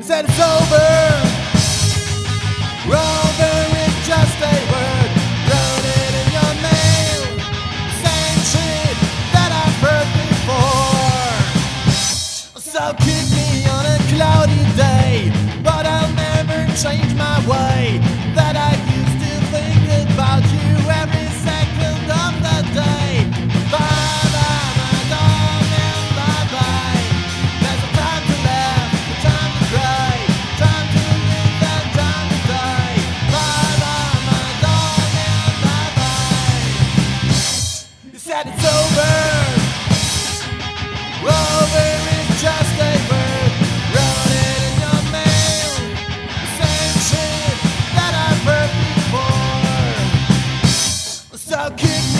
said it's over. Over is just a word. Wrote it in your mail. Same shit that I've heard before. So kick me on a cloudy day, but I'll never change my way. That I used to think about you every second of the day. Bye bye, my darling, bye bye. There's a time to laugh, a time to cry, time to live and time to die. Bye bye, my darling, bye bye. You said it's over. Over is just a word. Wrote it in your mail. Same shit that I've heard before. So kick